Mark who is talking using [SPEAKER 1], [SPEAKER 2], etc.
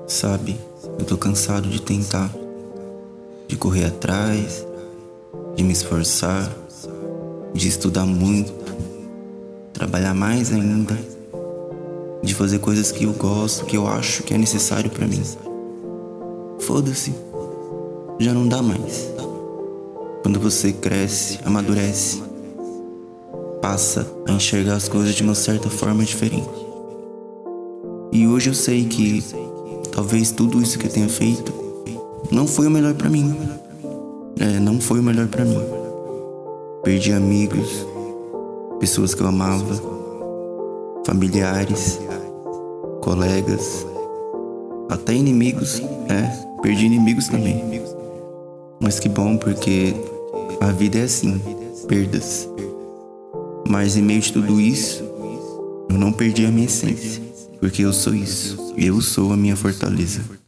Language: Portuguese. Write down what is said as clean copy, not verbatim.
[SPEAKER 1] Sabe, eu tô cansado de tentar, de correr atrás, de me esforçar, de estudar muito, trabalhar mais ainda, de fazer coisas que eu gosto, que eu acho que é necessário pra mim. Foda-se, já não dá mais. Quando você cresce, amadurece, passa a enxergar as coisas de uma certa forma diferente. E hoje eu sei que talvez tudo isso que eu tenha feito não foi o melhor pra mim. Não foi o melhor pra mim. Perdi amigos, pessoas que eu amava, familiares, colegas, até inimigos. Perdi inimigos também. Mas que bom, porque a vida é assim, perdas. Mas em meio de tudo isso, eu não perdi a minha essência, porque eu sou isso. Eu sou a minha fortaleza.